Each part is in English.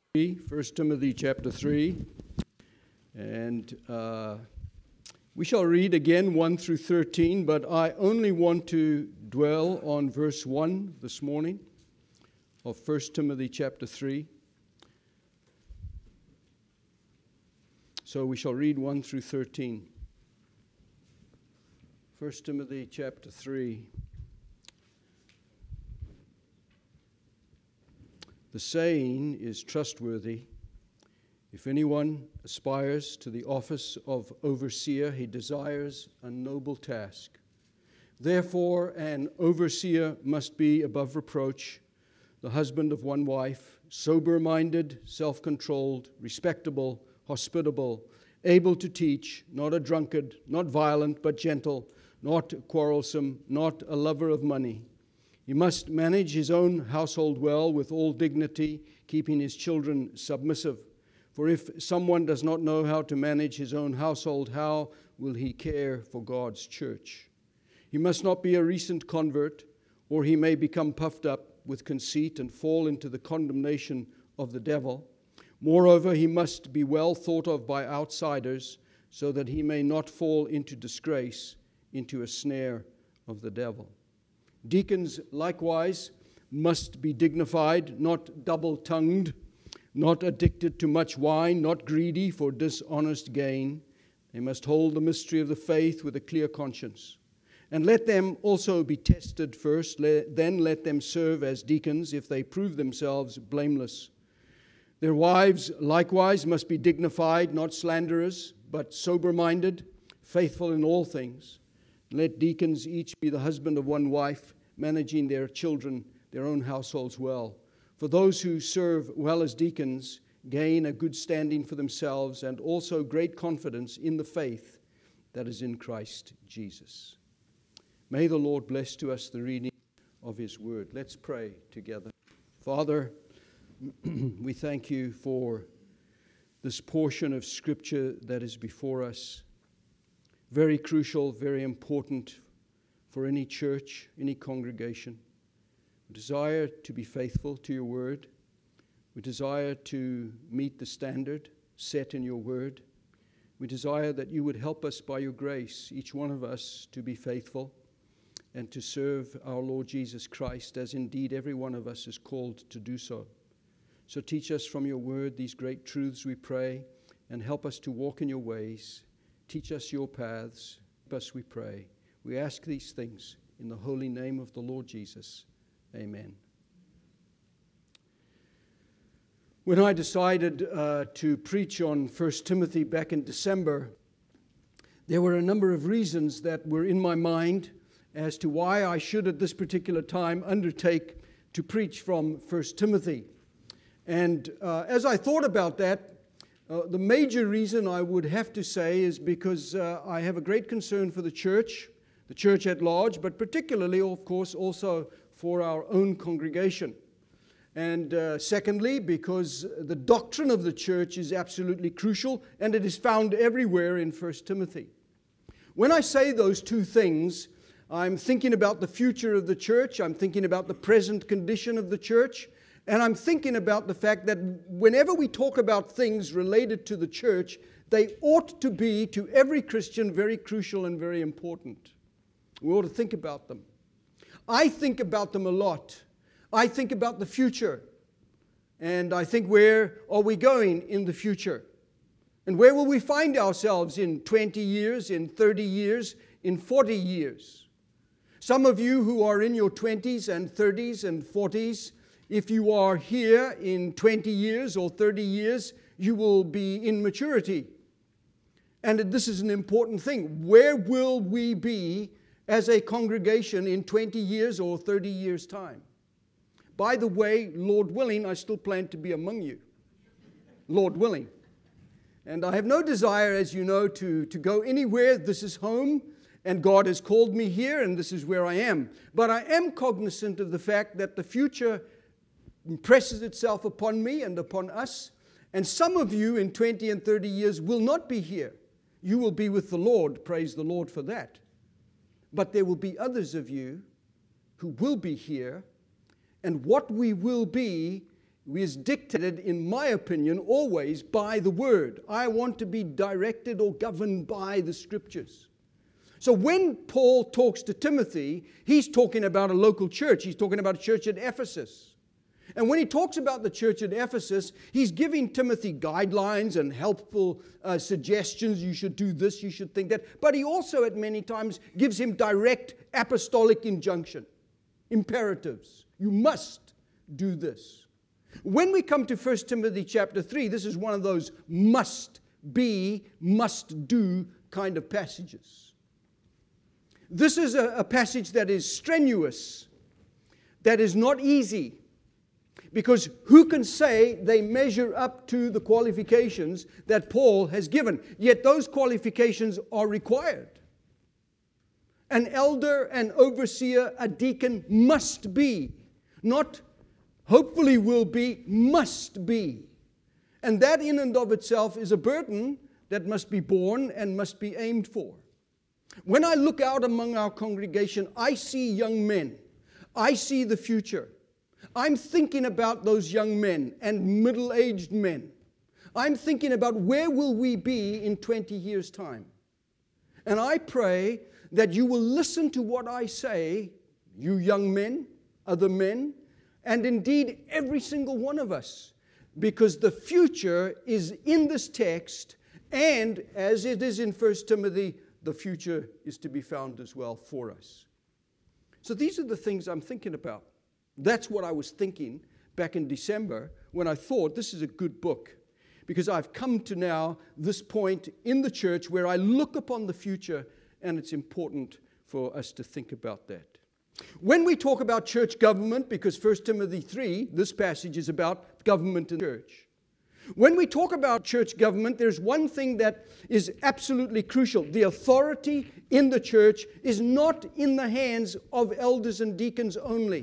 1 Timothy chapter 3, and we shall read again 1 through 13, but I only want to dwell on verse 1 this morning of 1 Timothy chapter 3. So we shall read 1 through 13. 1 Timothy chapter 3. The saying is trustworthy. If anyone aspires to the office of overseer, he desires a noble task. Therefore, an overseer must be above reproach, the husband of one wife, sober-minded, self-controlled, respectable, hospitable, able to teach, not a drunkard, not violent, but gentle, not quarrelsome, not a lover of money. He must manage his own household well with all dignity, keeping his children submissive. For if someone does not know how to manage his own household, how will he care for God's church? He must not be a recent convert, or he may become puffed up with conceit and fall into the condemnation of the devil. Moreover, he must be well thought of by outsiders, so that he may not fall into disgrace, into a snare of the devil. Deacons likewise must be dignified, not double-tongued, not addicted to much wine, not greedy for dishonest gain. They must hold the mystery of the faith with a clear conscience. And let them also be tested first, then let them serve as deacons if they prove themselves blameless. Their wives likewise must be dignified, not slanderers, but sober-minded, faithful in all things. Let deacons each be the husband of one wife, managing their children, their own households well. For those who serve well as deacons gain a good standing for themselves and also great confidence in the faith that is in Christ Jesus. May the Lord bless to us the reading of His word. Let's pray together. Father, we thank you for this portion of Scripture that is before us. Very crucial, very important for any church, any congregation. We desire to be faithful to your word. We desire to meet the standard set in your word. We desire that you would help us by your grace, each one of us, to be faithful and to serve our Lord Jesus Christ, as indeed every one of us is called to do so. So teach us from your word these great truths, we pray, and help us to walk in your ways. Teach us your paths. Help us, we pray. We ask these things in the holy name of the Lord Jesus. Amen. When I decided to preach on 1 Timothy back in December, there were a number of reasons that were in my mind as to why I should at this particular time undertake to preach from 1 Timothy. And as I thought about that, the major reason I would have to say is because I have a great concern for the church at large, but particularly, of course, also for our own congregation. And secondly, because the doctrine of the church is absolutely crucial, and it is found everywhere in 1 Timothy. When I say those two things, I'm thinking about the future of the church, I'm thinking about the present condition of the church, and I'm thinking about the fact that whenever we talk about things related to the church, they ought to be, to every Christian, very crucial and very important. We ought to think about them. I think about them a lot. I think about the future. And I think, where are we going in the future? And where will we find ourselves in 20 years, in 30 years, in 40 years? Some of you who are in your 20s and 30s and 40s, if you are here in 20 years or 30 years, you will be in maturity. And this is an important thing. Where will we be as a congregation in 20 years or 30 years' time? By the way, Lord willing, I still plan to be among you. Lord willing. And I have no desire, as you know, to go anywhere. This is home, and God has called me here, and this is where I am. But I am cognizant of the fact that the future impresses itself upon me and upon us. And some of you in 20 and 30 years will not be here. You will be with the Lord. Praise the Lord for that. But there will be others of you who will be here. And what we will be is dictated, in my opinion, always by the Word. I want to be directed or governed by the Scriptures. So when Paul talks to Timothy, he's talking about a local church. He's talking about a church at Ephesus. And when he talks about the church at Ephesus, he's giving Timothy guidelines and helpful suggestions. You should do this, you should think that. But he also at many times gives him direct apostolic injunction, imperatives. You must do this. When we come to 1 Timothy chapter 3, this is one of those must be, must do kind of passages. This is a passage that is strenuous, that is not easy. Because who can say they measure up to the qualifications that Paul has given? Yet those qualifications are required. An elder, an overseer, a deacon must be. Not hopefully will be, must be. And that in and of itself is a burden that must be borne and must be aimed for. When I look out among our congregation, I see young men. I see the future. I'm thinking about those young men and middle-aged men. I'm thinking about where will we be in 20 years' time. And I pray that you will listen to what I say, you young men, other men, and indeed every single one of us, because the future is in this text, and as it is in 1 Timothy, the future is to be found as well for us. So these are the things I'm thinking about. That's what I was thinking back in December when I thought this is a good book, because I've come to now this point in the church where I look upon the future, and it's important for us to think about that. When we talk about church government, because 1 Timothy 3, this passage is about government in the church. When we talk about church government, there's one thing that is absolutely crucial. The authority in the church is not in the hands of elders and deacons only.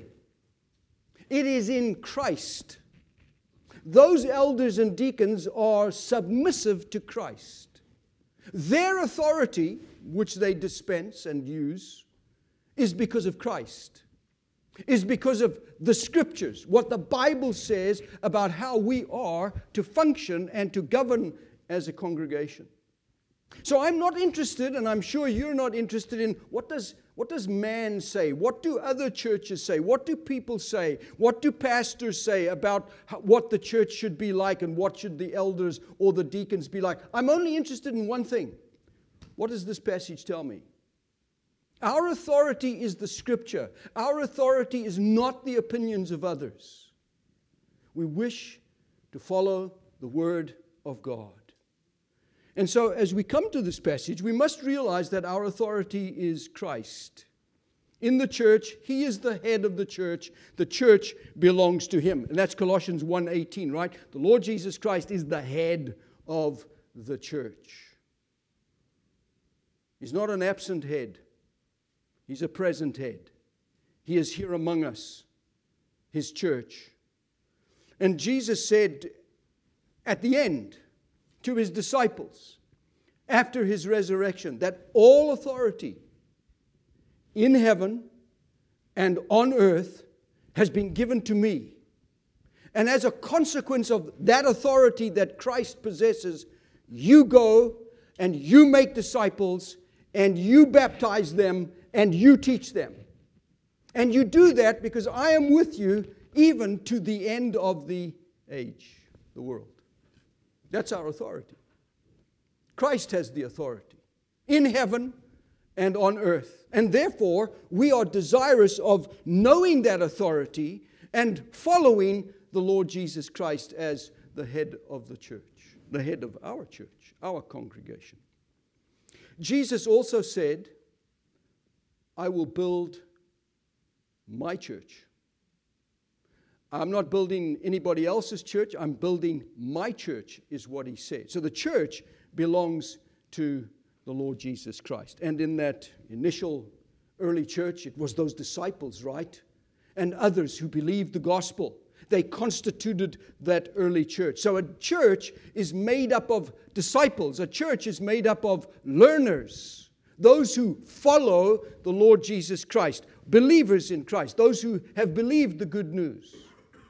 It is in Christ. Those elders and deacons are submissive to Christ. Their authority, which they dispense and use, is because of Christ. Is because of the Scriptures, what the Bible says about how we are to function and to govern as a congregation. So I'm not interested, and I'm sure you're not interested in what does man say? What do other churches say? What do people say? What do pastors say about what the church should be like and what should the elders or the deacons be like? I'm only interested in one thing. What does this passage tell me? Our authority is the Scripture. Our authority is not the opinions of others. We wish to follow the Word of God. And so as we come to this passage, we must realize that our authority is Christ. In the church, He is the head of the church. The church belongs to Him. And that's Colossians 1:18, right? The Lord Jesus Christ is the head of the church. He's not an absent head. He's a present head. He is here among us, His church. And Jesus said at the end to His disciples, after His resurrection, that all authority in heaven and on earth has been given to me. And as a consequence of that authority that Christ possesses, you go and you make disciples and you baptize them and you teach them. And you do that because I am with you even to the end of the age, the world. That's our authority. Christ has the authority in heaven and on earth. And therefore, we are desirous of knowing that authority and following the Lord Jesus Christ as the head of the church, the head of our church, our congregation. Jesus also said, I will build my church. I'm not building anybody else's church. I'm building my church, is what He said. So the church belongs to the Lord Jesus Christ. And in that initial early church, it was those disciples, right? And others who believed the gospel. They constituted that early church. So a church is made up of disciples. A church is made up of learners. Those who follow the Lord Jesus Christ. Believers in Christ. Those who have believed the good news.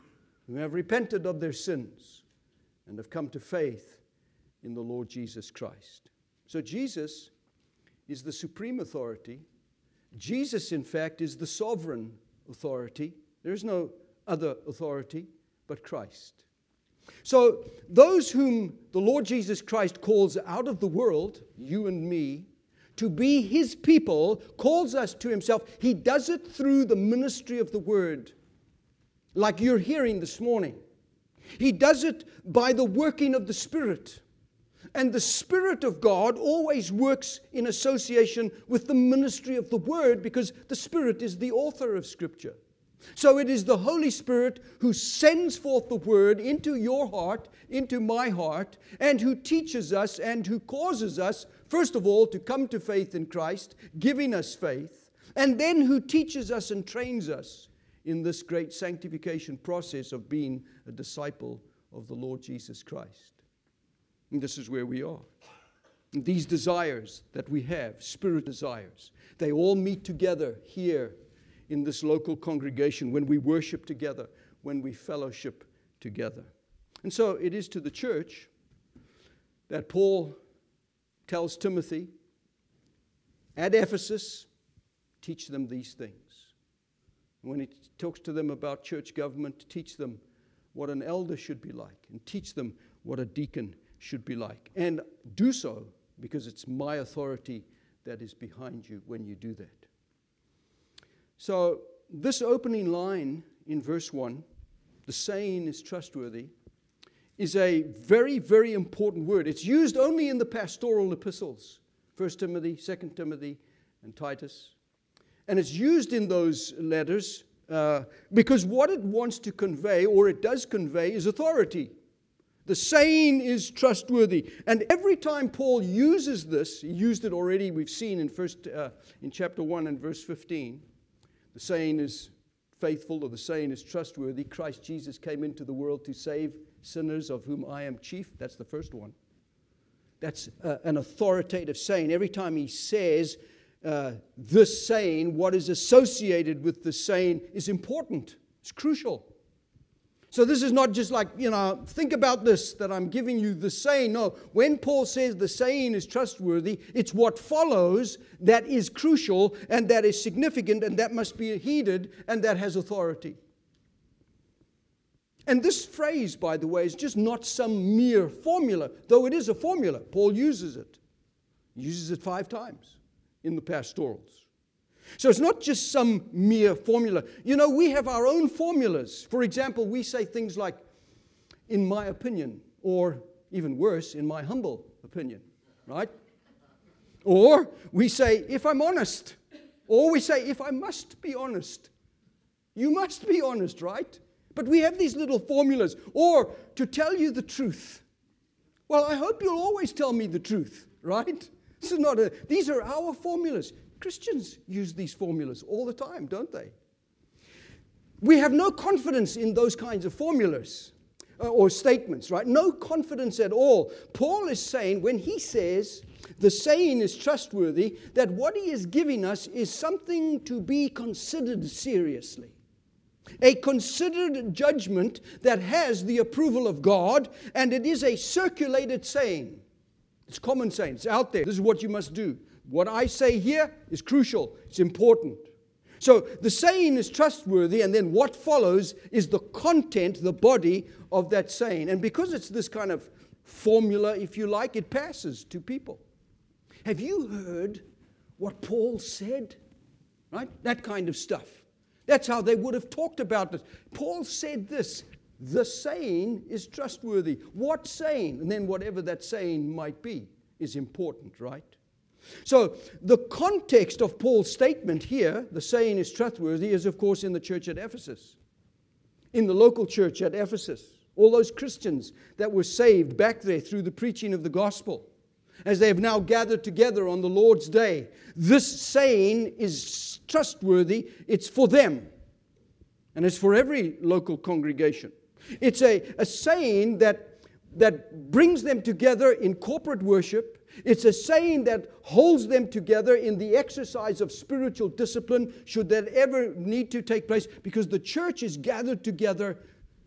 who have repented of their sins and have come to faith in the Lord Jesus Christ. So Jesus is the supreme authority. Jesus, in fact, is the sovereign authority. There is no other authority but Christ. So those whom the Lord Jesus Christ calls out of the world, you and me, to be His people, calls us to Himself. He does it through the ministry of the Word, like you're hearing this morning. He does it by the working of the Spirit. And the Spirit of God always works in association with the ministry of the Word, because the Spirit is the author of Scripture. So it is the Holy Spirit who sends forth the Word into your heart, into my heart, and who teaches us and who causes us, first of all, to come to faith in Christ, giving us faith, and then who teaches us and trains us in this great sanctification process of being a disciple of the Lord Jesus Christ. And this is where we are. And these desires that we have, spirit desires, they all meet together here in this local congregation when we worship together, when we fellowship together. And so it is to the church that Paul tells Timothy at Ephesus, teach them these things. When he talks to them about church government, teach them what an elder should be like, and teach them what a deacon should be like. And do so because it's my authority that is behind you when you do that. So this opening line in verse 1, the saying is trustworthy, is a very, very important word. It's used only in the pastoral epistles, 1 Timothy, 2 Timothy, and Titus. And it's used in those letters because what it wants to convey, or it does convey, is authority. The saying is trustworthy. And every time Paul uses this, he used it already, we've seen in chapter 1 and verse 15. The saying is faithful, or the saying is trustworthy. Christ Jesus came into the world to save sinners, of whom I am chief. That's the first one. That's an authoritative saying. Every time he says this saying, what is associated with the saying is important. It's crucial. So this is not just like, think about this, that I'm giving you the saying. No, when Paul says the saying is trustworthy, it's what follows that is crucial and that is significant and that must be heeded and that has authority. And this phrase, by the way, is just not some mere formula, though it is a formula. Paul uses it. He uses it 5 times in the pastorals. So it's not just some mere formula. We have our own formulas. For example, we say things like, in my opinion, or even worse, in my humble opinion, right? Or we say, if I'm honest. Or we say, if I must be honest. You must be honest, right? But we have these little formulas. Or to tell you the truth. Well, I hope you'll always tell me the truth, right? These are our formulas. Christians use these formulas all the time, don't they? We have no confidence in those kinds of formulas or statements, right? No confidence at all. Paul is saying, when he says the saying is trustworthy, that what he is giving us is something to be considered seriously. A considered judgment that has the approval of God, and it is a circulated saying. It's common saying. It's out there. This is what you must do. What I say here is crucial. It's important. So the saying is trustworthy, and then what follows is the content, the body of that saying. And because it's this kind of formula, if you like, it passes to people. Have you heard what Paul said? Right? That kind of stuff. That's how they would have talked about it. Paul said this. The saying is trustworthy. What saying? And then whatever that saying might be is important, right? So the context of Paul's statement here, the saying is trustworthy, is of course in the church at Ephesus. In the local church at Ephesus. All those Christians that were saved back there through the preaching of the gospel. As they have now gathered together on the Lord's day. This saying is trustworthy. It's for them. And it's for every local congregation. It's a saying that brings them together in corporate worship. It's a saying that holds them together in the exercise of spiritual discipline, should that ever need to take place, because the church is gathered together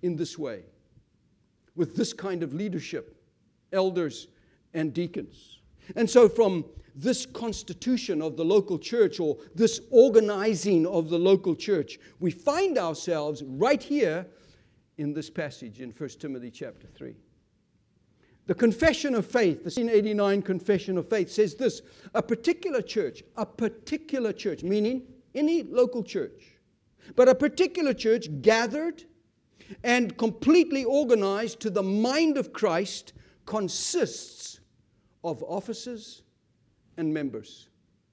in this way, with this kind of leadership, elders and deacons. And so from this constitution of the local church, or this organizing of the local church, we find ourselves right here in this passage in 1 Timothy chapter 3. The Confession of Faith, the 1689 Confession of Faith, says this: a particular church, meaning any local church, but a particular church gathered and completely organized to the mind of Christ, consists of officers and members.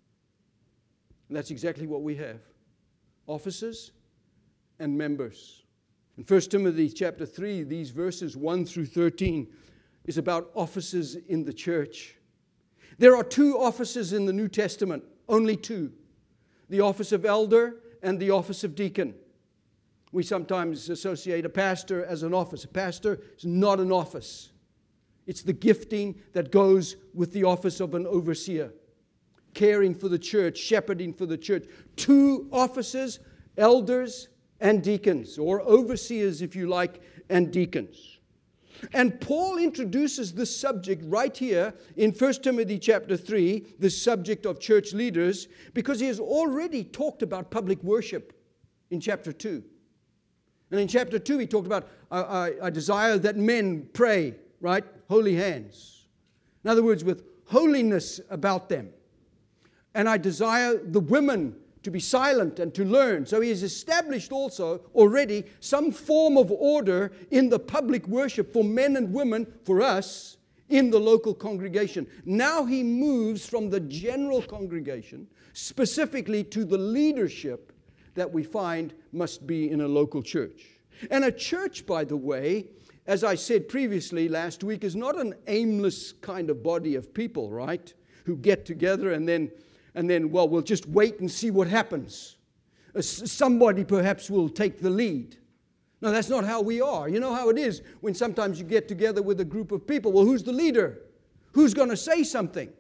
And that's exactly what we have. Officers and members. In 1 Timothy chapter 3, these verses 1 through 13 is about officers in the church. There are two offices in the New Testament, only two. The office of elder and the office of deacon. We sometimes associate a pastor as an office. A pastor is not an office. It's the gifting that goes with the office of an overseer. Caring for the church, shepherding for the church. Two offices, elders and deacons, or overseers if you like, and deacons. And Paul introduces this subject right here in 1 Timothy chapter 3, this subject of church leaders, because he has already talked about public worship in chapter 2. And in chapter 2 he talked about, I desire that men pray, right? Holy hands. In other words, with holiness about them. And I desire the women to be silent and to learn. So he has established also already some form of order in the public worship for men and women, for us, in the local congregation. Now he moves from the general congregation specifically to the leadership that we find must be in a local church. And a church, by the way, as I said previously last week, is not an aimless kind of body of people, right? Who get together and then, well, we'll just wait and see what happens. Somebody perhaps will take the lead. No, that's not how we are. You know how it is when sometimes you get together with a group of people. Well, who's the leader? Who's going to say something?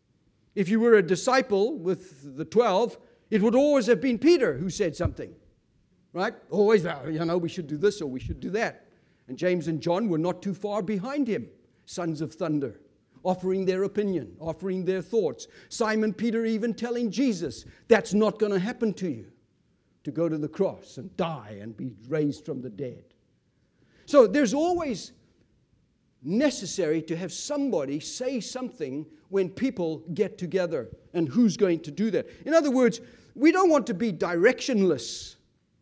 If you were a disciple with the 12, it would always have been Peter who said something. Right? Always, we should do this or we should do that. And James and John were not too far behind him, sons of thunder, offering their opinion, offering their thoughts. Simon Peter even telling Jesus, that's not going to happen to you, to go to the cross and die and be raised from the dead. So there's always necessary to have somebody say something when people get together, and who's going to do that. In other words, we don't want to be directionless.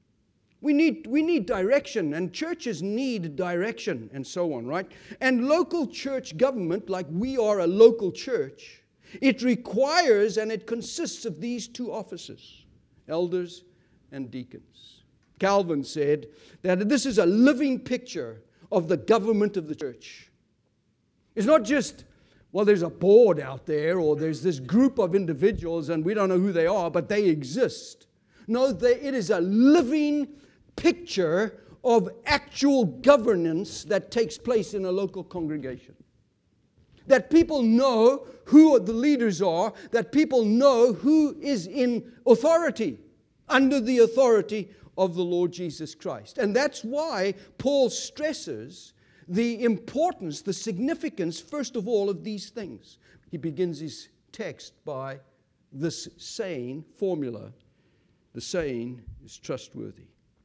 We need direction, and churches need direction, and so on, right? And local church government, like we are a local church, it requires and it consists of these two offices, elders and deacons. Calvin said that this is a living picture of the government of the church. It's not just, well, there's a board out there, or there's this group of individuals, and we don't know who they are, but they exist. No, it is a living picture of actual governance that takes place in a local congregation. That people know who the leaders are, that people know who is in authority, under the authority of the Lord Jesus Christ. And that's why Paul stresses the importance, the significance, first of all, of these things. He begins his text by this saying, formula. The saying is trustworthy.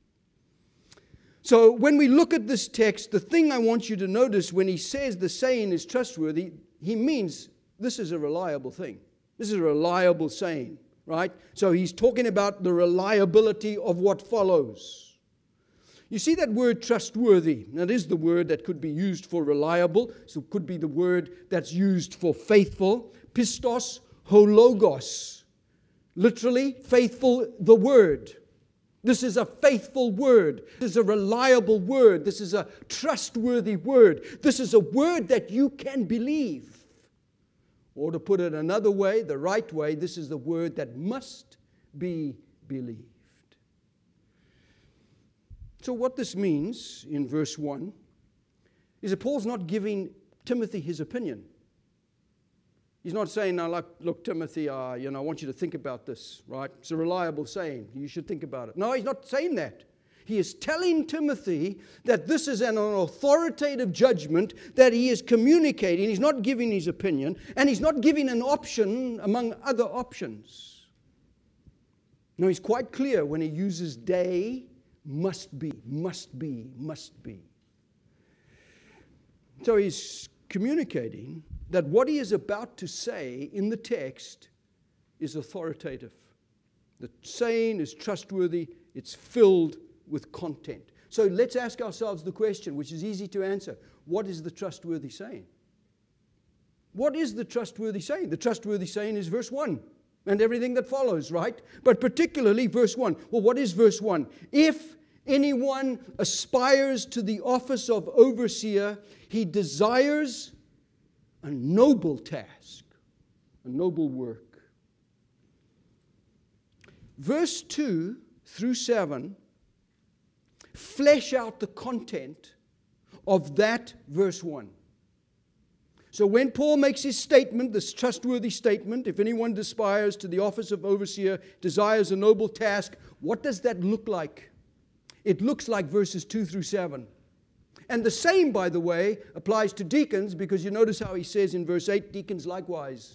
So when we look at this text, the thing I want you to notice when he says the saying is trustworthy, he means this is a reliable thing. This is a reliable saying, right? So he's talking about the reliability of what follows. You see that word trustworthy? That is the word that could be used for reliable. So it could be the word that's used for faithful. Pistos hologos. Literally, faithful, the word. This is a faithful word. This is a reliable word. This is a trustworthy word. This is a word that you can believe. Or to put it another way, the right way, this is the word that must be believed. So what this means in verse 1 is that Paul's not giving Timothy his opinion. He's not saying, now, look, Timothy, I want you to think about this, right? It's a reliable saying. You should think about it. No, he's not saying that. He is telling Timothy that this is an authoritative judgment that he is communicating. He's not giving his opinion, and he's not giving an option among other options. No, he's quite clear when he uses day, must be, must be, must be. So he's communicating that what he is about to say in the text is authoritative. The saying is trustworthy. It's filled with content. So let's ask ourselves the question, which is easy to answer. What is the trustworthy saying? What is the trustworthy saying? The trustworthy saying is verse 1 and everything that follows, right? But particularly verse 1. Well, what is verse 1? If anyone aspires to the office of overseer, he desires a noble task, a noble work. Verse 2 through 7 flesh out the content of that verse 1. So when Paul makes his statement, this trustworthy statement, if anyone aspires to the office of overseer, desires a noble task, what does that look like? It looks like verses 2 through 7. And the same, by the way, applies to deacons, because you notice how he says in verse 8, deacons likewise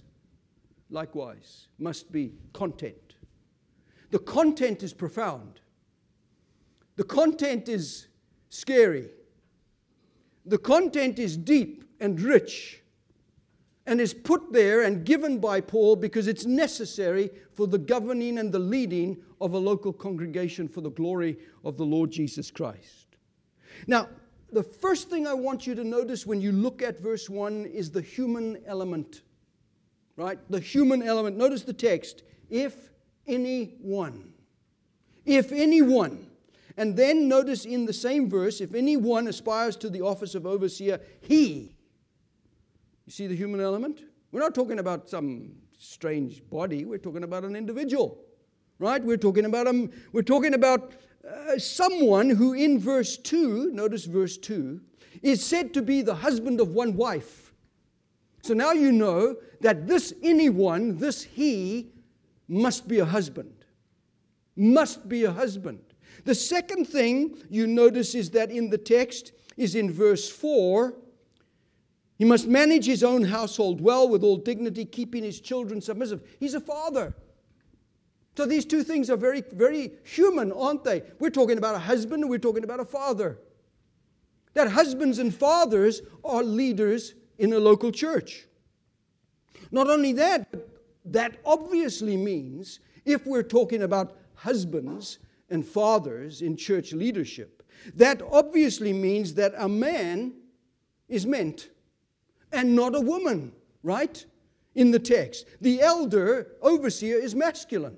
must be content. The content is profound. The content is scary. The content is deep and rich and is put there and given by Paul because it's necessary for the governing and the leading of a local congregation for the glory of the Lord Jesus Christ. Now, the first thing I want you to notice when you look at verse 1 is the human element. Right? The human element. Notice the text. If anyone. If anyone. And then notice in the same verse, if anyone aspires to the office of overseer, he. You see the human element? We're not talking about some strange body. We're talking about an individual. Right? We're talking about someone who in verse 2, notice verse 2, is said to be the husband of one wife. So now you know that this anyone, this he, must be a husband. Must be a husband. The second thing you notice is that in the text is in verse 4, he must manage his own household well with all dignity, keeping his children submissive. He's a father. So these two things are very, very human, aren't they? We're talking about a husband and we're talking about a father. That husbands and fathers are leaders in a local church. Not only that, that obviously means if we're talking about husbands and fathers in church leadership, that obviously means that a man is meant and not a woman, right? In the text. The elder, overseer, is masculine.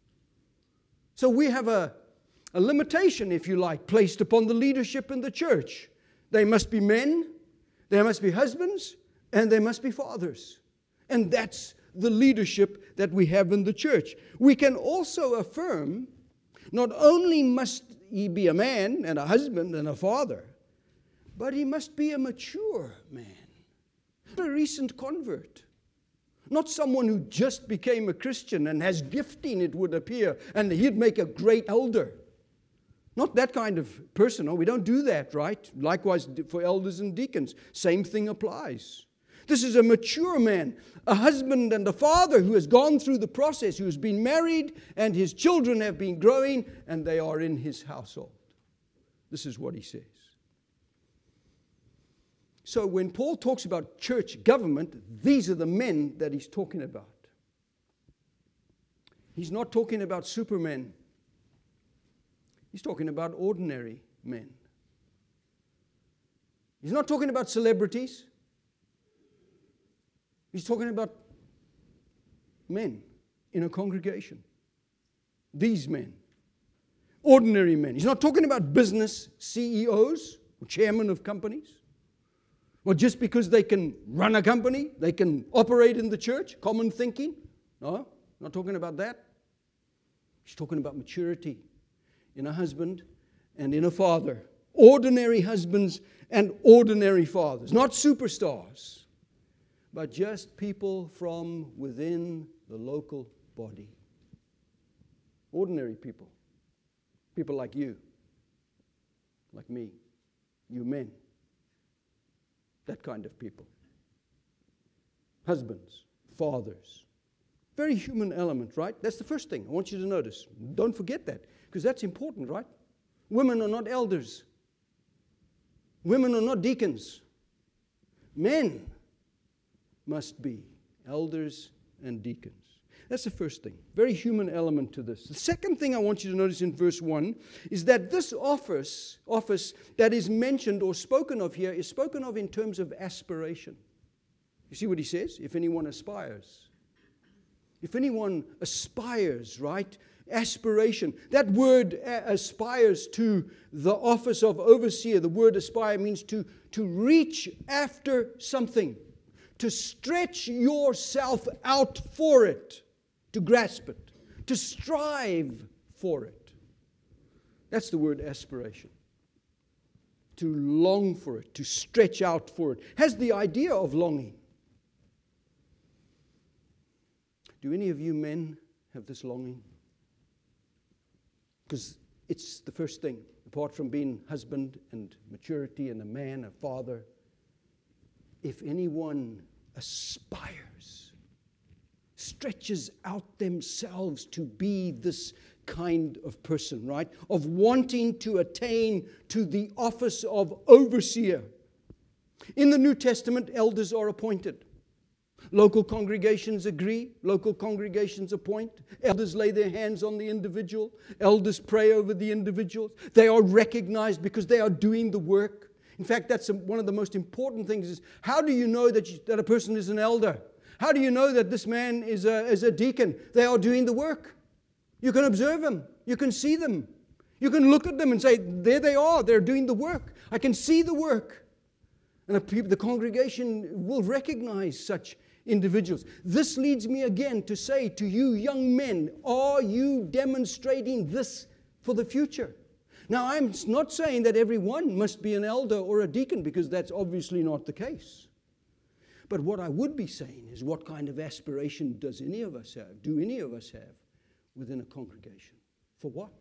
So we have a limitation, if you like, placed upon the leadership in the church. They must be men, they must be husbands, and they must be fathers. And that's the leadership that we have in the church. We can also affirm not only must he be a man and a husband and a father, but he must be a mature man. Not a recent convert. Not someone who just became a Christian and has gifting, it would appear, and he'd make a great elder. Not that kind of person. No, we don't do that, right? Likewise for elders and deacons. Same thing applies. This is a mature man, a husband and a father who has gone through the process, who has been married, and his children have been growing, and they are in his household. This is what he says. So when Paul talks about church government, these are the men that he's talking about. He's not talking about supermen. He's talking about ordinary men. He's not talking about celebrities. He's talking about men in a congregation. These men. Ordinary men. He's not talking about business CEOs or chairmen of companies. Or just because they can run a company, they can operate in the church, common thinking. No, not talking about that. He's talking about maturity in a husband and in a father. Ordinary husbands and ordinary fathers. Not superstars, but just people from within the local body. Ordinary people. People like you like me, you men, that kind of people. Husbands, fathers. Very human element, right? That's the first thing I want you to notice. Don't forget that, because that's important, right? Women are not elders. Women are not deacons. Men must be elders and deacons. That's the first thing. Very human element to this. The second thing I want you to notice in verse 1 is that this office that is mentioned or spoken of here is spoken of in terms of aspiration. You see what he says? If anyone aspires. If anyone aspires, right? Aspiration. That word aspires to the office of overseer. The word aspire means to reach after something. To stretch yourself out for it. To grasp it. To strive for it. That's the word aspiration. To long for it. To stretch out for it. Has the idea of longing. Do any of you men have this longing? Because it's the first thing, apart from being husband and maturity and a man, a father. If anyone aspires, stretches out themselves to be this kind of person, right? Of wanting to attain to the office of overseer. In the New Testament, elders are appointed. Local congregations agree. Local congregations appoint. Elders lay their hands on the individual. Elders pray over the individuals. They are recognized because they are doing the work. In fact, that's one of the most important things is how do you know that a person is an elder? How do you know that this man is a deacon? They are doing the work. You can observe them. You can see them. You can look at them and say, there they are. They're doing the work. I can see the work. And the congregation will recognize such individuals. This leads me again to say to you young men, are you demonstrating this for the future? Now, I'm not saying that everyone must be an elder or a deacon, because that's obviously not the case. But what I would be saying is, what kind of aspiration does any of us have? Do any of us have within a congregation? For what?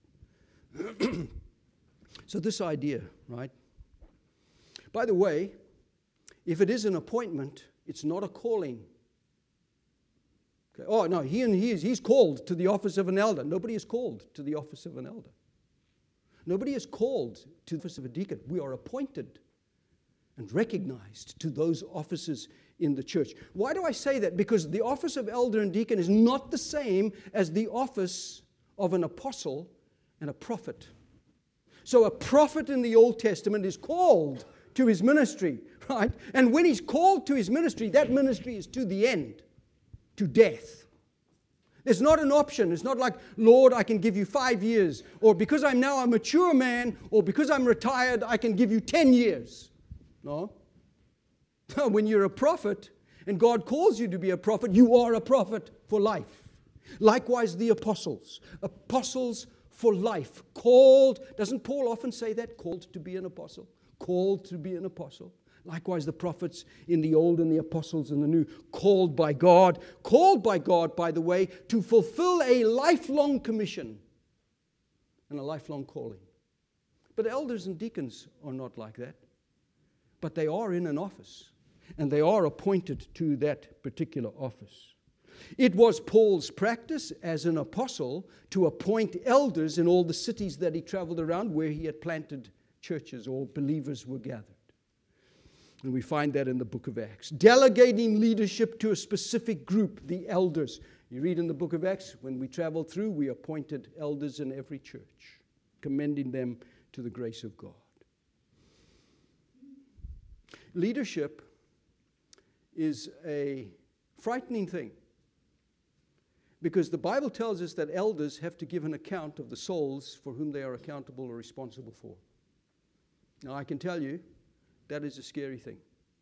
So this idea, right? By the way, if it is an appointment, it's not a calling. Okay. Oh, no, he's called to the office of an elder. Nobody is called to the office of an elder. Nobody is called to the office of a deacon. We are appointed and recognized to those offices in the church. Why do I say that? Because the office of elder and deacon is not the same as the office of an apostle and a prophet. So a prophet in the Old Testament is called to his ministry, right? And when he's called to his ministry, that ministry is to the end, to death. It's not an option. It's not like, Lord, I can give you 5 years, or because I'm now a mature man, or because I'm retired, I can give you 10 years. No. When you're a prophet, and God calls you to be a prophet, you are a prophet for life. Likewise, the apostles. Apostles for life. Called, doesn't Paul often say that? Called to be an apostle. Called to be an apostle. Likewise, the prophets in the Old and the apostles in the New. Called by God, by the way, to fulfill a lifelong commission and a lifelong calling. But elders and deacons are not like that. But they are in an office, and they are appointed to that particular office. It was Paul's practice as an apostle to appoint elders in all the cities that he traveled around where he had planted churches or believers were gathered. And we find that in the book of Acts. Delegating leadership to a specific group, the elders. You read in the book of Acts, when we traveled through, we appointed elders in every church, commending them to the grace of God. Leadership is a frightening thing, because the Bible tells us that elders have to give an account of the souls for whom they are accountable or responsible for. Now, I can tell you, that is a scary thing.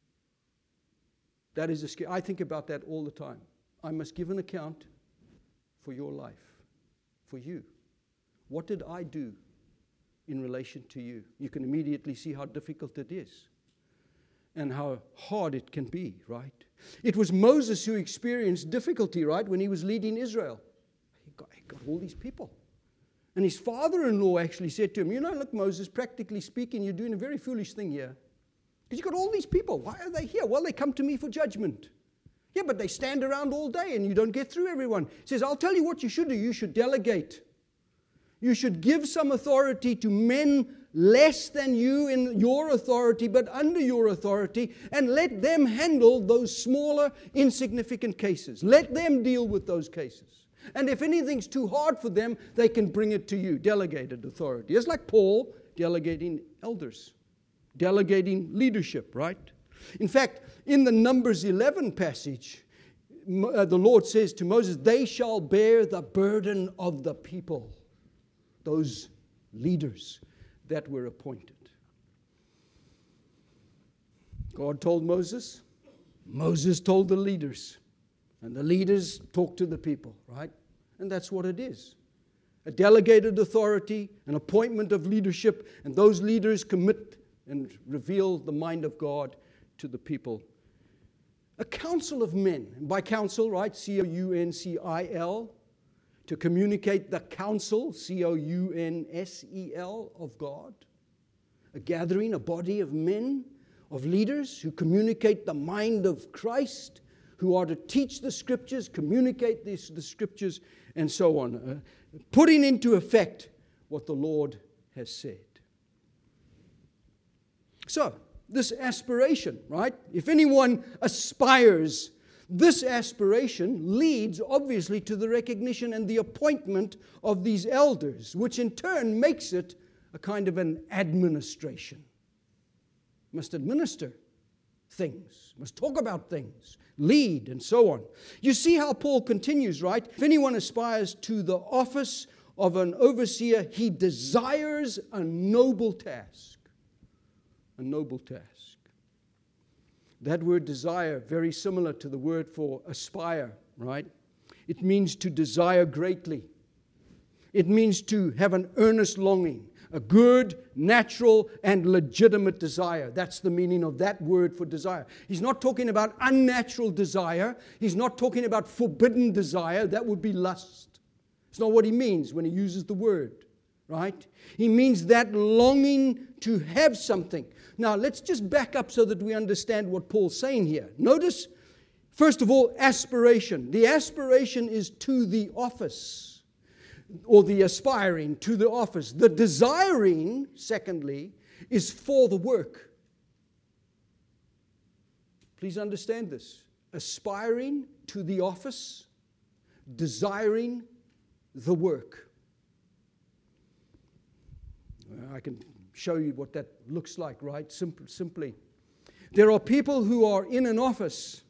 That is I think about that all the time. I must give an account for your life, for you. What did I do in relation to you? You can immediately see how difficult it is and how hard it can be, right? It was Moses who experienced difficulty, right, when he was leading Israel. He got all these people. And his father-in-law actually said to him, look, Moses, practically speaking, you're doing a very foolish thing here. Because you've got all these people. Why are they here? Well, they come to me for judgment. Yeah, but they stand around all day and you don't get through everyone. He says, I'll tell you what you should do. You should delegate. You should give some authority to men less than you in your authority, but under your authority, and let them handle those smaller, insignificant cases. Let them deal with those cases. And if anything's too hard for them, they can bring it to you. Delegated authority. It's like Paul delegating elders, delegating leadership, right? In fact, in the Numbers 11 passage, the Lord says to Moses, they shall bear the burden of the people. Those leaders that were appointed. God told Moses, Moses told the leaders, and the leaders talked to the people, right? And that's what it is. A delegated authority, an appointment of leadership, and those leaders commit and reveal the mind of God to the people. A council of men, and by council, right, C-O-U-N-C-I-L, to communicate the counsel, C-O-U-N-S-E-L, of God. A gathering, a body of men, of leaders who communicate the mind of Christ, who are to teach the Scriptures, communicate the Scriptures, and so on. Putting into effect what the Lord has said. So, this aspiration, right? If anyone aspires, this aspiration leads, obviously, to the recognition and the appointment of these elders, which in turn makes it a kind of an administration. Must administer things, must talk about things, lead, and so on. You see how Paul continues, right? If anyone aspires to the office of an overseer, he desires a noble task. A noble task. That word desire, very similar to the word for aspire, right? It means to desire greatly. It means to have an earnest longing, a good, natural, and legitimate desire. That's the meaning of that word for desire. He's not talking about unnatural desire. He's not talking about forbidden desire. That would be lust. It's not what he means when he uses the word, right? He means that longing to have something. Now, let's just back up so that we understand what Paul's saying here. Notice, first of all, aspiration. The aspiration is to the office, or the aspiring to the office. The desiring, secondly, is for the work. Please understand this. Aspiring to the office, desiring the work. I can show you what that looks like, right? Simply. There are people who are in an office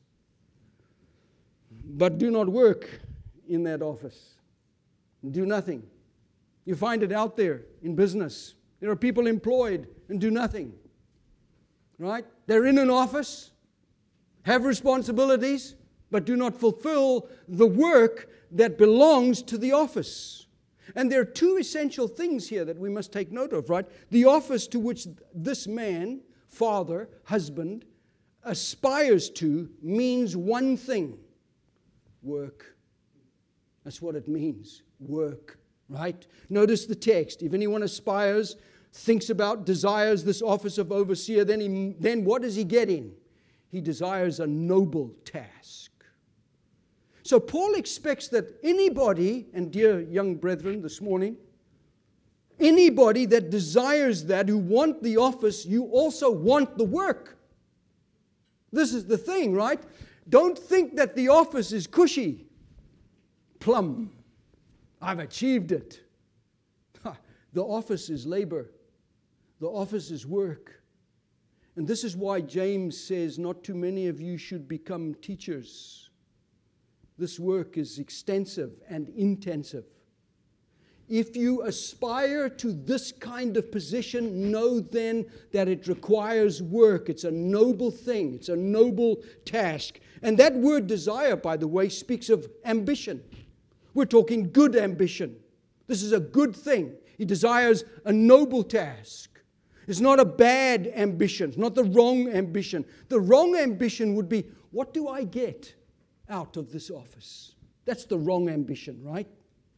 but do not work in that office. Do nothing. You find it out there in business. There are people employed and do nothing. Right? They're in an office, have responsibilities, but do not fulfill the work that belongs to the office. And there are two essential things here that we must take note of, right? The office to which this man, father, husband, aspires to means one thing: work. That's what it means, work, right? Notice the text. If anyone aspires, thinks about, desires this office of overseer, then what is he getting? He desires a noble task. So Paul expects that anybody, and dear young brethren this morning, anybody that desires that, who want the office, you also want the work. This is the thing, right? Don't think that the office is cushy. Plum. I've achieved it. The office is labor. The office is work. And this is why James says, not too many of you should become teachers. This work is extensive and intensive. If you aspire to this kind of position, know then that it requires work. It's a noble thing. It's a noble task. And that word desire, by the way, speaks of ambition. We're talking good ambition. This is a good thing. He desires a noble task. It's not a bad ambition. It's not the wrong ambition. The wrong ambition would be, what do I get out of this office? That's the wrong ambition, right?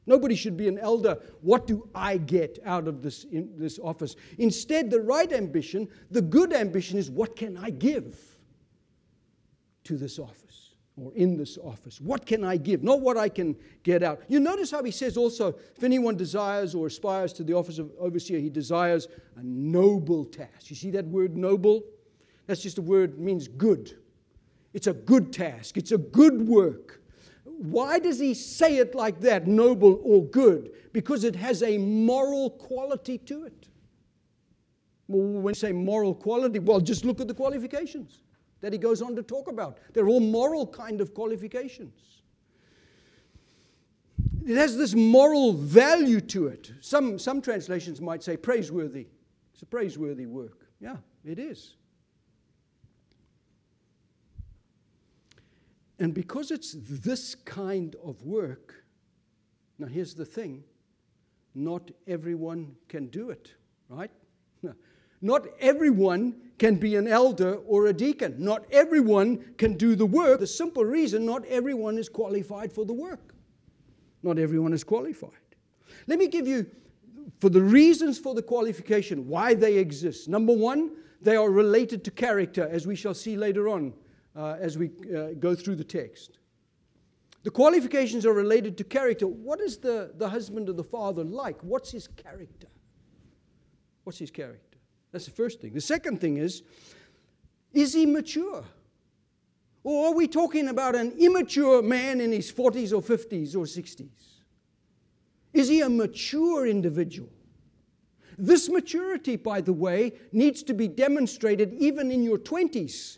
Nobody should be an elder. What do I get out of this office? Instead, the right ambition, the good ambition is, what can I give to this office or in this office? What can I give? Not what I can get out. You notice how he says also, if anyone desires or aspires to the office of overseer, he desires a noble task. You see that word noble? That's just a word that means good. It's a good task. It's a good work. Why does he say it like that, noble or good? Because it has a moral quality to it. Well, when you say moral quality, well, just look at the qualifications that he goes on to talk about. They're all moral kind of qualifications. It has this moral value to it. Some translations might say praiseworthy. It's a praiseworthy work. Yeah, it is. And because it's this kind of work, now here's the thing, not everyone can do it, right? Not everyone can be an elder or a deacon. Not everyone can do the work. The simple reason, not everyone is qualified for the work. Not everyone is qualified. Let me give you, for the reasons for the qualification, why they exist. Number one, they are related to character, as we shall see later on. As we go through the text. The qualifications are related to character. What is the husband or the father like? What's his character? What's his character? That's the first thing. The second thing is he mature? Or are we talking about an immature man in his 40s or 50s or 60s? Is he a mature individual? This maturity, by the way, needs to be demonstrated even in your 20s.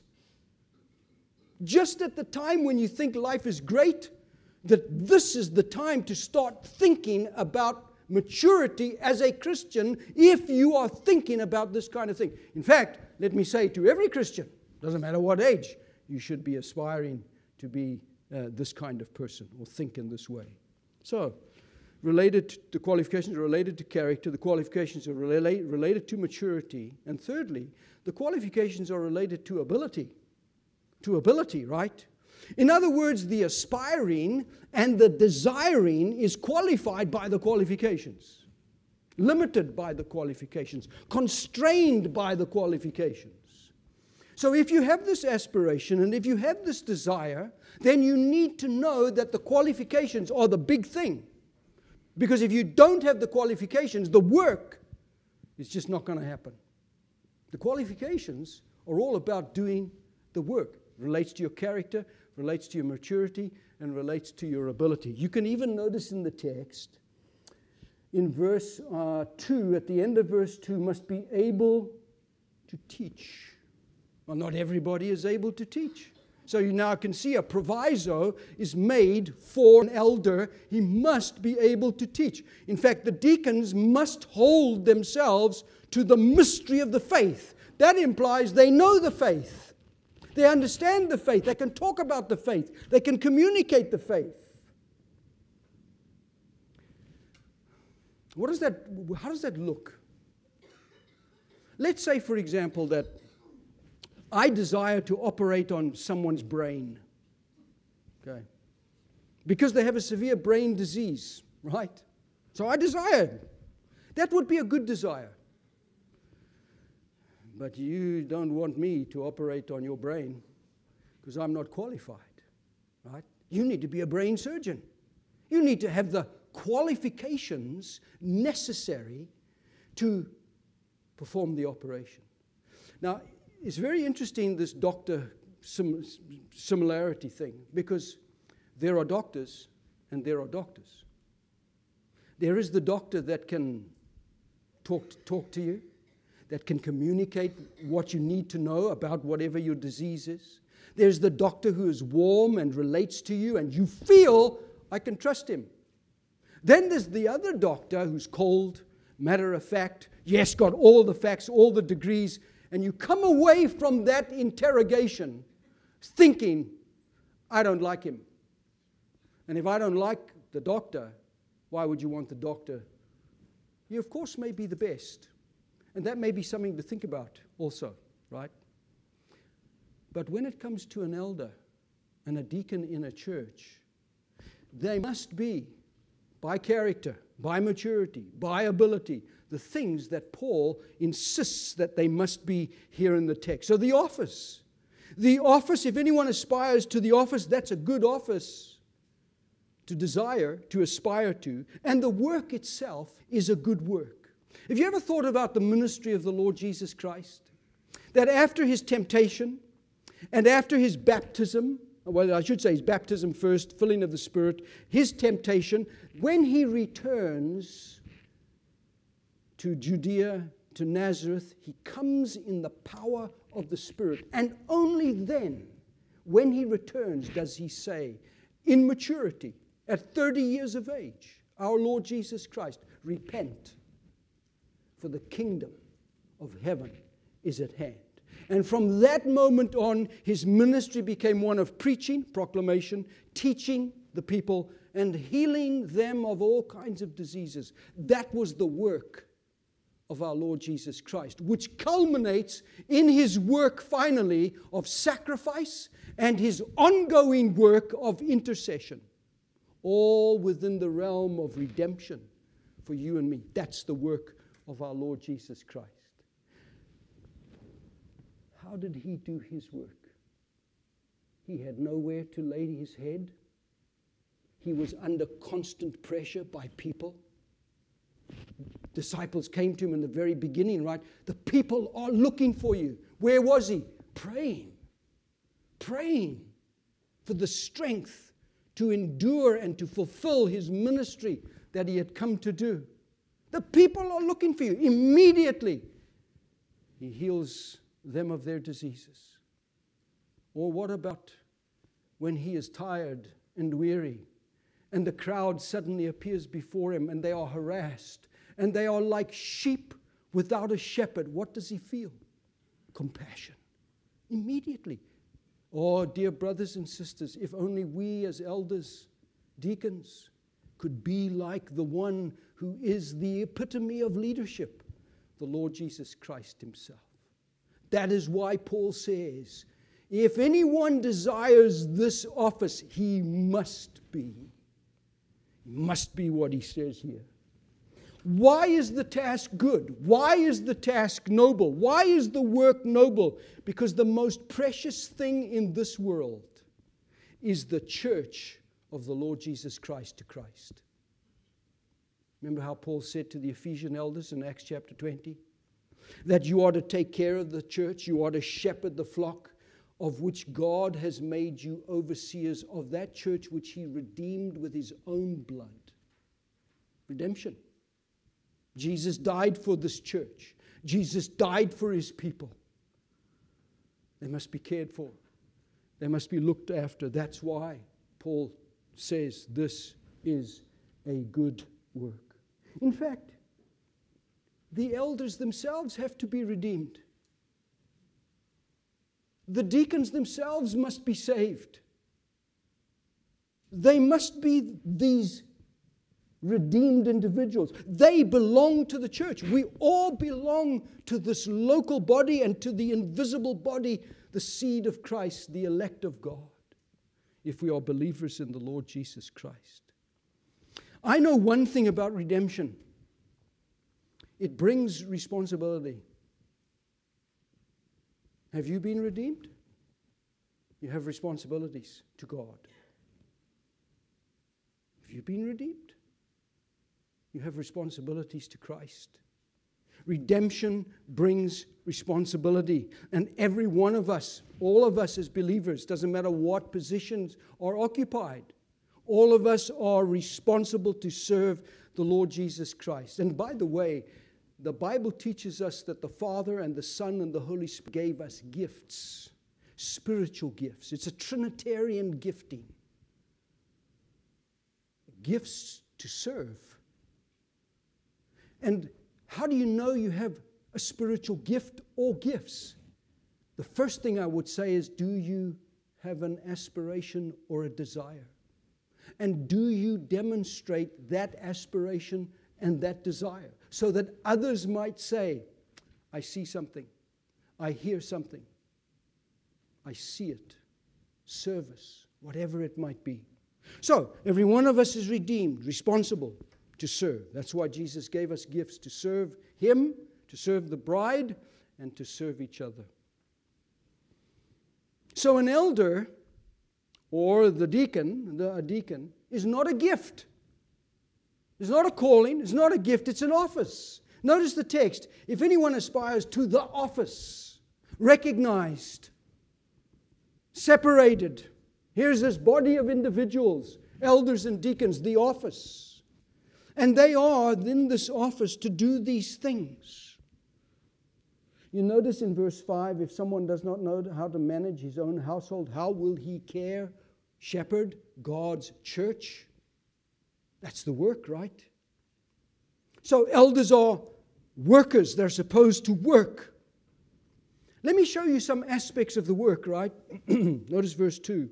Just at the time when you think life is great, that this is the time to start thinking about maturity as a Christian if you are thinking about this kind of thing. In fact, let me say to every Christian, doesn't matter what age, you should be aspiring to be this kind of person or think in this way. So, the qualifications are related to character, the qualifications are related to maturity, and thirdly, the qualifications are related to ability. To ability, right? In other words, the aspiring and the desiring is qualified by the qualifications, limited by the qualifications, constrained by the qualifications. So if you have this aspiration and if you have this desire, then you need to know that the qualifications are the big thing. Because if you don't have the qualifications, the work is just not going to happen. The qualifications are all about doing the work. Relates to your character, relates to your maturity, and relates to your ability. You can even notice in the text, in verse 2, at the end of verse 2, must be able to teach. Well, not everybody is able to teach. So you now can see a proviso is made for an elder. He must be able to teach. In fact, the deacons must hold themselves to the mystery of the faith. That implies they know the faith. They understand the faith. They can talk about the faith. They can communicate the faith. How does that look? Let's say, for example, that I desire to operate on someone's brain. Okay. Because they have a severe brain disease, right? So I desire it. That would be a good desire. But you don't want me to operate on your brain because I'm not qualified, right? You need to be a brain surgeon. You need to have the qualifications necessary to perform the operation. Now, it's very interesting, this doctor similarity thing, because there are doctors and there are doctors. There is the doctor that can talk to you, that can communicate what you need to know about whatever your disease is. There's the doctor who is warm and relates to you and you feel, I can trust him. Then there's the other doctor who's cold, matter of fact, yes, got all the facts, all the degrees, and you come away from that interrogation thinking, I don't like him. And if I don't like the doctor, why would you want the doctor? He, of course, may be the best. And that may be something to think about also, right? But when it comes to an elder and a deacon in a church, they must be by character, by maturity, by ability, the things that Paul insists that they must be here in the text. So the office, if anyone aspires to the office, that's a good office to desire, to aspire to, and the work itself is a good work. Have you ever thought about the ministry of the Lord Jesus Christ? That after his temptation and after his baptism, well, I should say his baptism first, filling of the Spirit, his temptation, when he returns to Judea, to Nazareth, he comes in the power of the Spirit. And only then, when he returns, does he say, in maturity, at 30 years of age, our Lord Jesus Christ, repent, for the kingdom of heaven is at hand. And from that moment on, his ministry became one of preaching, proclamation, teaching the people, and healing them of all kinds of diseases. That was the work of our Lord Jesus Christ, which culminates in his work finally of sacrifice and his ongoing work of intercession, all within the realm of redemption for you and me. That's the work of our Lord Jesus Christ. How did he do his work? He had nowhere to lay his head. He was under constant pressure by people. Disciples came to him in the very beginning, right? The people are looking for you. Where was he? Praying for the strength to endure and to fulfill his ministry that he had come to do. The people are looking for you. Immediately, he heals them of their diseases. Or what about when he is tired and weary and the crowd suddenly appears before him and they are harassed and they are like sheep without a shepherd? What does he feel? Compassion. Immediately. Oh, dear brothers and sisters, if only we as elders, deacons, could be like the one who is the epitome of leadership, the Lord Jesus Christ himself. That is why Paul says, if anyone desires this office, he must be. He must be what he says here. Why is the task good? Why is the task noble? Why is the work noble? Because the most precious thing in this world is the church of the Lord Jesus Christ to Christ. Remember how Paul said to the Ephesian elders in Acts chapter 20? That you are to take care of the church, you are to shepherd the flock of which God has made you overseers of that church which he redeemed with his own blood. Redemption. Jesus died for this church. Jesus died for his people. They must be cared for. They must be looked after. That's why Paul says this is a good work. In fact, the elders themselves have to be redeemed. The deacons themselves must be saved. They must be these redeemed individuals. They belong to the church. We all belong to this local body and to the invisible body, the seed of Christ, the elect of God, if we are believers in the Lord Jesus Christ. I know one thing about redemption. It brings responsibility. Have you been redeemed? You have responsibilities to God. Have you been redeemed? You have responsibilities to Christ. Redemption brings responsibility. And every one of us, all of us as believers, doesn't matter what positions are occupied, all of us are responsible to serve the Lord Jesus Christ. And by the way, the Bible teaches us that the Father and the Son and the Holy Spirit gave us gifts, spiritual gifts. It's a Trinitarian gifting. Gifts to serve. And how do you know you have a spiritual gift or gifts? The first thing I would say is, do you have an aspiration or a desire? And do you demonstrate that aspiration and that desire so that others might say, I see something, I hear something, I see it, service, whatever it might be. So, every one of us is redeemed, responsible to serve. That's why Jesus gave us gifts to serve Him, to serve the bride, and to serve each other. So an elder, or the deacon, a deacon, is not a gift. It's not a calling, it's not a gift, it's an office. Notice the text. If anyone aspires to the office, recognized, separated, here's this body of individuals, elders and deacons, the office. And they are in this office to do these things. You notice in verse 5, if someone does not know how to manage his own household, how will he care, shepherd God's church? That's the work, right? So elders are workers. They're supposed to work. Let me show you some aspects of the work, right? Notice verse 2.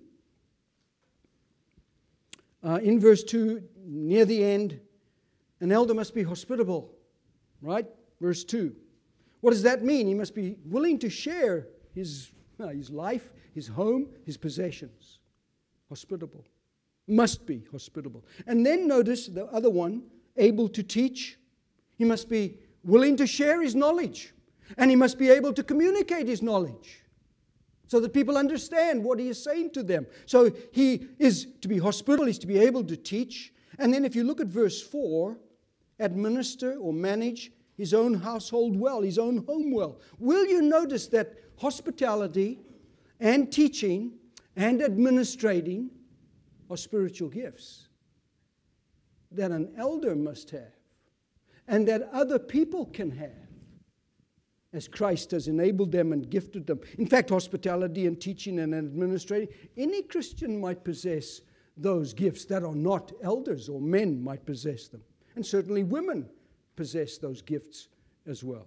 In verse 2, near the end, an elder must be hospitable, right? Verse 2. What does that mean? He must be willing to share his life, his home, his possessions. Hospitable. Must be hospitable. And then notice the other one, able to teach. He must be willing to share his knowledge. And he must be able to communicate his knowledge so that people understand what he is saying to them. So he is to be hospitable, he's to be able to teach. And then if you look at verse 4, administer or manage his own household well, his own home well. Will you notice that hospitality and teaching and administrating are spiritual gifts that an elder must have and that other people can have as Christ has enabled them and gifted them. In fact, hospitality and teaching and administrating, any Christian might possess those gifts that are not elders, or men might possess them. And certainly women possess those gifts as well.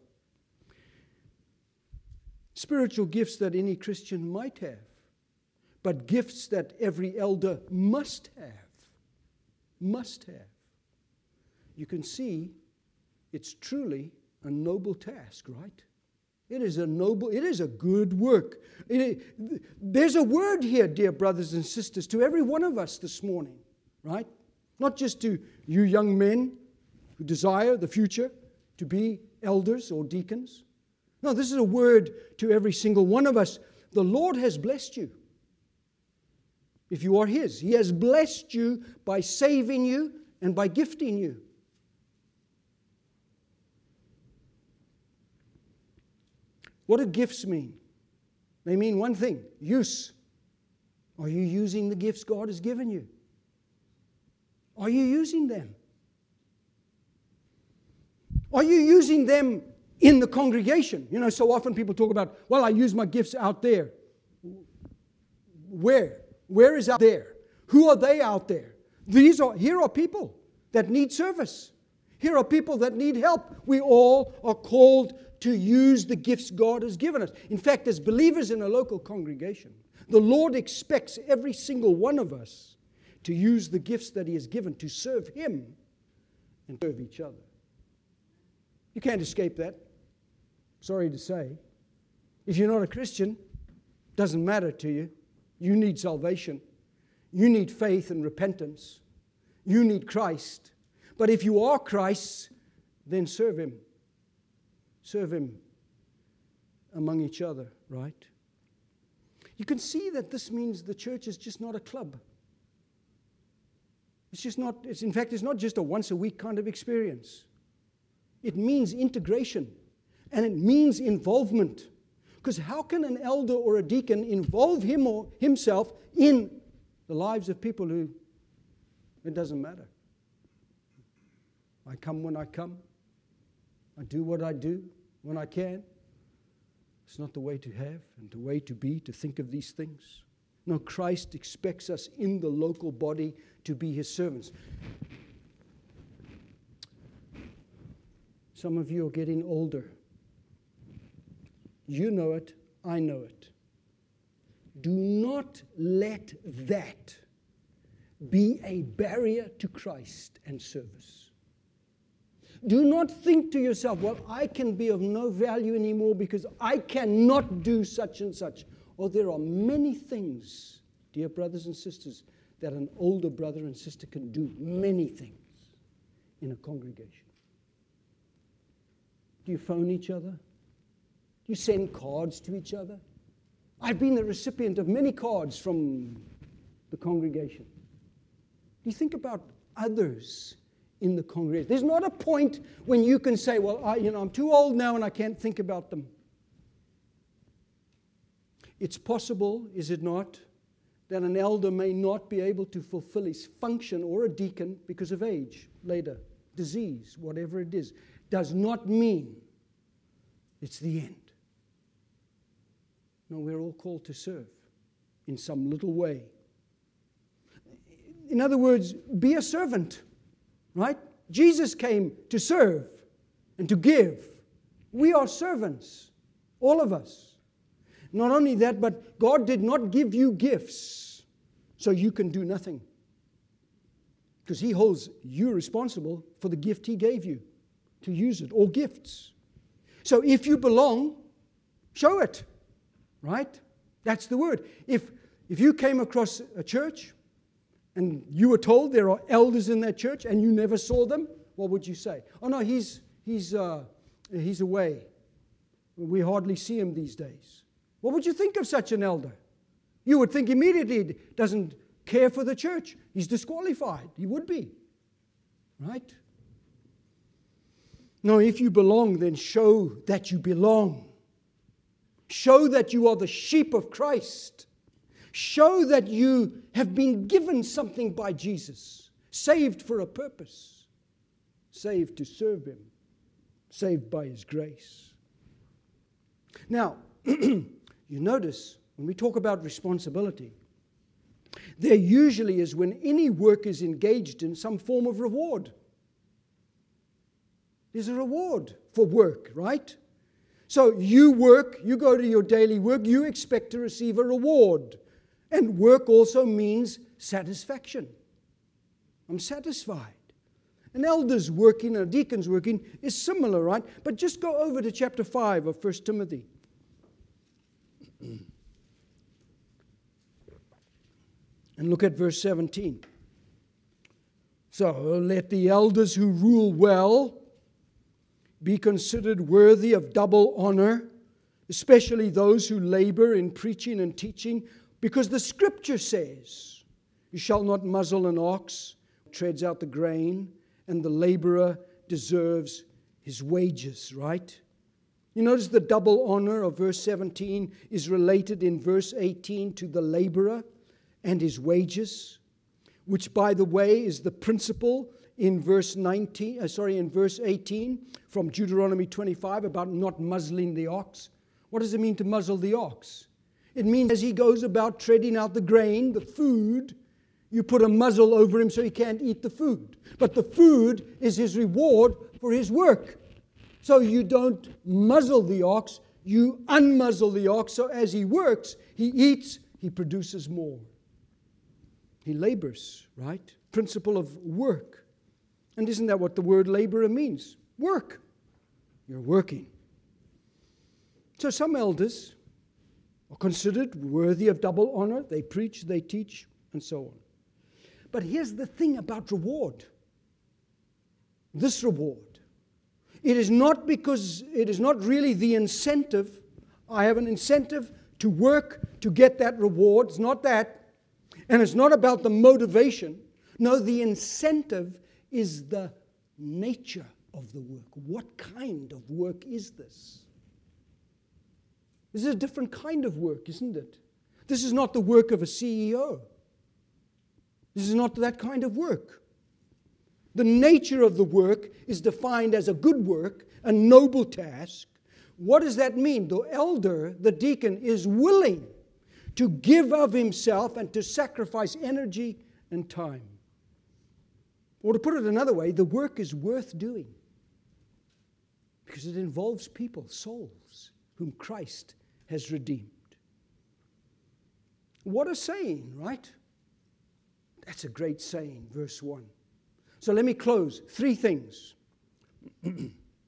Spiritual gifts that any Christian might have, but gifts that every elder must have. Must have. You can see it's truly a noble task, right? It is a good work. There's a word here, dear brothers and sisters, to every one of us this morning, right? Not just to you young men who desire the future to be elders or deacons. No, this is a word to every single one of us. The Lord has blessed you. If you are His, He has blessed you by saving you and by gifting you. What do gifts mean? They mean one thing, use. Are you using the gifts God has given you? Are you using them? Are you using them in the congregation? You know, so often people talk about, well, I use my gifts out there. Where? Where is out there? Who are they out there? Here are people that need service. Here are people that need help. We all are called to use the gifts God has given us. In fact, as believers in a local congregation, the Lord expects every single one of us to use the gifts that He has given to serve Him and serve each other. You can't escape that. Sorry to say. If you're not a Christian, it doesn't matter to you. You need salvation. You need faith and repentance. You need Christ. But if you are Christ's, then serve Him. Serve Him among each other, right? You can see that this means the church is just not a club. In fact, it's not just a once a week kind of experience. It means integration, and it means involvement. Because how can an elder or a deacon involve him or himself in the lives of people who it doesn't matter? I come when I come. I do what I do when I can. It's not the way to have and the way to be, to think of these things. No, Christ expects us in the local body to be His servants. Some of you are getting older. You know it, I know it. Do not let that be a barrier to Christ and service. Do not think to yourself, well, I can be of no value anymore because I cannot do such and such. Or there are many things, dear brothers and sisters, that an older brother and sister can do many things in a congregation. Do you phone each other? Do you send cards to each other? I've been the recipient of many cards from the congregation. Do you think about others in the congregation? There's not a point when you can say, well, I'm too old now and I can't think about them. It's possible, is it not, that an elder may not be able to fulfill his function, or a deacon, because of age, later, disease, whatever it is, does not mean it's the end. No, we're all called to serve in some little way. In other words, be a servant, right? Jesus came to serve and to give. We are servants, all of us. Not only that, but God did not give you gifts so you can do nothing. Because He holds you responsible for the gift He gave you to use it, or gifts. So if you belong, show it, right? That's the word. If you came across a church and you were told there are elders in that church and you never saw them, what would you say? Oh no, he's away. We hardly see him these days. What would you think of such an elder? You would think immediately he doesn't care for the church. He's disqualified. He would be. Right? No, if you belong, then show that you belong. Show that you are the sheep of Christ. Show that you have been given something by Jesus. Saved for a purpose. Saved to serve Him. Saved by His grace. Now, you notice, when we talk about responsibility, there usually is, when any work is engaged in, some form of reward. There's a reward for work, right? So you work, you go to your daily work, you expect to receive a reward. And work also means satisfaction. I'm satisfied. An elder's working, a deacon's working is similar, right? But just go over to chapter 5 of 1 Timothy. And look at verse 17. So, let the elders who rule well be considered worthy of double honor, especially those who labor in preaching and teaching, because the Scripture says, you shall not muzzle an ox, treads out the grain, and the laborer deserves his wages, right? You notice the double honor of verse 17 is related in verse 18 to the laborer and his wages, which, by the way, is the principle in verse 18 from Deuteronomy 25 about not muzzling the ox. What does it mean to muzzle the ox? It means as he goes about treading out the grain, the food, you put a muzzle over him so he can't eat the food. But the food is his reward for his work. So you don't muzzle the ox, you unmuzzle the ox, so as he works, he eats, he produces more. He labors, right? Principle of work. And isn't that what the word laborer means? Work. You're working. So some elders are considered worthy of double honor. They preach, they teach, and so on. But here's the thing about reward. This reward. It is not really the incentive. I have an incentive to work to get that reward. It's not that. And it's not about the motivation. No, the incentive is the nature of the work. What kind of work is this? This is a different kind of work, isn't it? This is not the work of a CEO. This is not that kind of work. The nature of the work is defined as a good work, a noble task. What does that mean? The elder, the deacon, is willing to give of himself and to sacrifice energy and time. Or to put it another way, the work is worth doing because it involves people, souls, whom Christ has redeemed. What a saying, right? That's a great saying, verse 1. So let me close. 3 things. The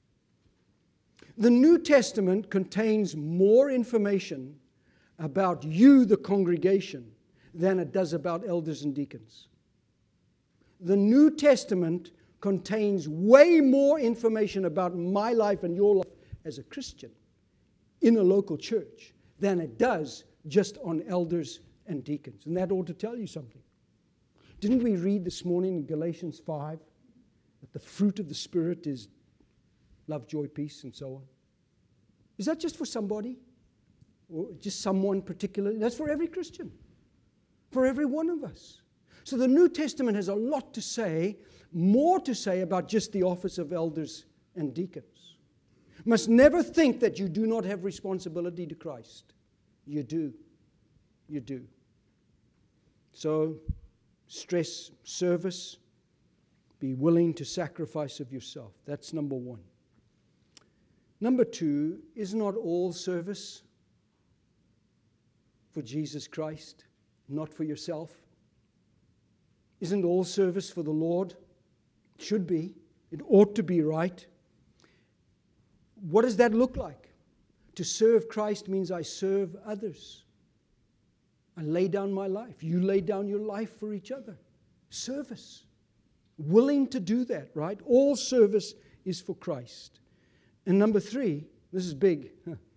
New Testament contains more information about you, the congregation, than it does about elders and deacons. The New Testament contains way more information about my life and your life as a Christian in a local church than it does just on elders and deacons. And that ought to tell you something. Didn't we read this morning in Galatians 5 that the fruit of the Spirit is love, joy, peace, and so on? Is that just for somebody? Or just someone particularly? That's for every Christian. For every one of us. So the New Testament has a lot to say, more to say about just the office of elders and deacons. Must never think that you do not have responsibility to Christ. You do. You do. So, stress service. Be willing to sacrifice of yourself. That's number one. Number two, is not all service for Jesus Christ, not for yourself? Isn't all service for the Lord? It should be. It ought to be, right? What does that look like? To serve Christ means I serve others. I lay down my life. You lay down your life for each other. Service. Willing to do that, right? All service is for Christ. And number three, this is big.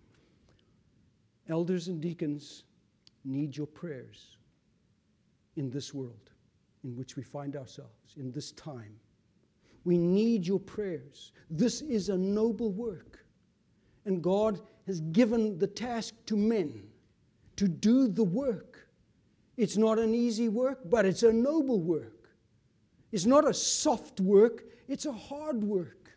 Elders and deacons need your prayers in this world in which we find ourselves, in this time. We need your prayers. This is a noble work. And God has given the task to men to do the work. It's not an easy work, but it's a noble work. It's not a soft work, it's a hard work.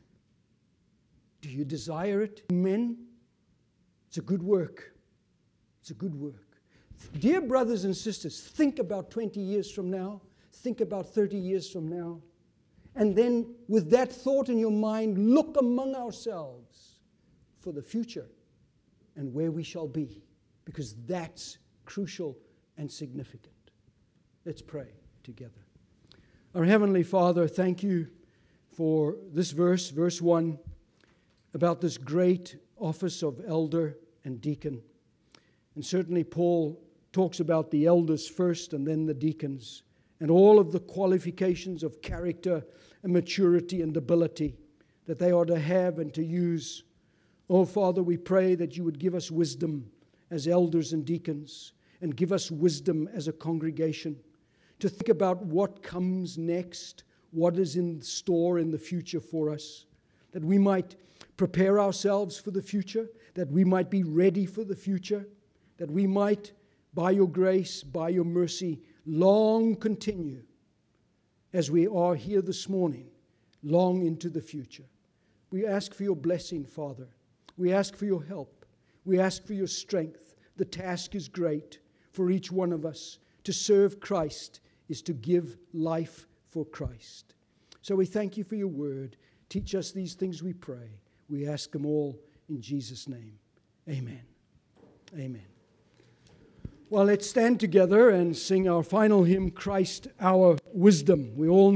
Do you desire it, men? It's a good work. It's a good work. Dear brothers and sisters, think about 20 years from now. Think about 30 years from now. And then with that thought in your mind, look among ourselves for the future and where we shall be. Because that's crucial and significant. Let's pray together. Our Heavenly Father, thank you for this verse, verse 1, about this great office of elder and deacon. And certainly Paul talks about the elders first and then the deacons, and all of the qualifications of character and maturity and ability that they are to have and to use. Oh, Father, we pray that you would give us wisdom as elders and deacons, and give us wisdom as a congregation to think about what comes next, what is in store in the future for us, that we might prepare ourselves for the future, that we might be ready for the future, that we might, by your grace, by your mercy, long continue as we are here this morning, long into the future. We ask for your blessing, Father. We ask for your help. We ask for your strength. The task is great for each one of us. To serve Christ is to give life for Christ. So we thank you for your word. Teach us these things, we pray. We ask them all in Jesus' name. Amen. Amen. Well, let's stand together and sing our final hymn, Christ Our Wisdom. We all